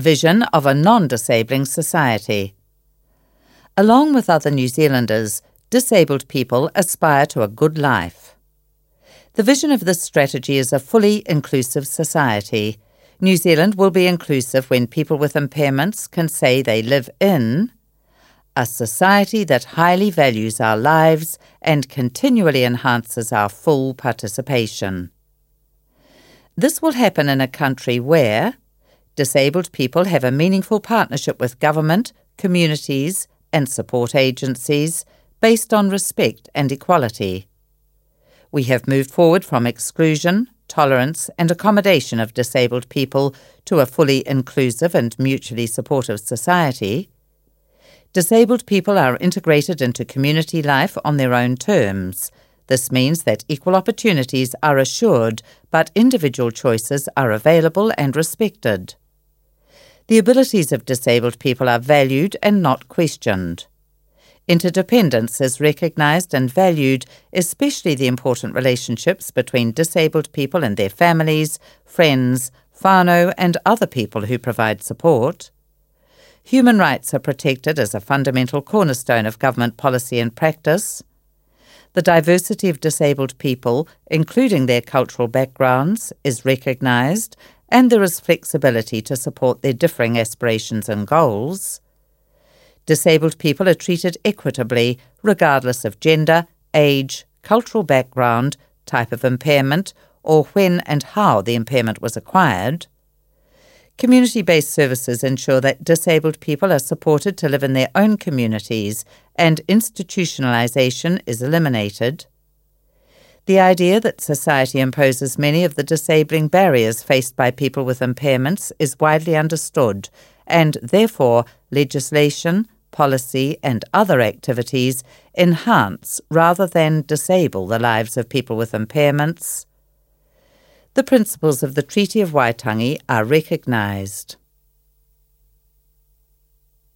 vision of a non-disabling society. Along with other New Zealanders, disabled people aspire to a good life. The vision of this strategy is a fully inclusive society. New Zealand will be inclusive when people with impairments can say they live in a society that highly values our lives and continually enhances our full participation. This will happen in a country where disabled people have a meaningful partnership with government, communities, and support agencies based on respect and equality. We have moved forward from exclusion, tolerance, and accommodation of disabled people to a fully inclusive and mutually supportive society. Disabled people are integrated into community life on their own terms. This means that equal opportunities are assured, but individual choices are available and respected. The abilities of disabled people are valued and not questioned. Interdependence is recognised and valued, especially the important relationships between disabled people and their families, friends, whānau, and other people who provide support. Human rights are protected as a fundamental cornerstone of government policy and practice. The diversity of disabled people, including their cultural backgrounds, is recognised, and there is flexibility to support their differing aspirations and goals. Disabled people are treated equitably, regardless of gender, age, cultural background, type of impairment, or when and how the impairment was acquired. Community-based services ensure that disabled people are supported to live in their own communities, and institutionalisation is eliminated. The idea that society imposes many of the disabling barriers faced by people with impairments is widely understood, and therefore legislation, policy, and other activities enhance rather than disable the lives of people with impairments. The principles of the Treaty of Waitangi are recognised.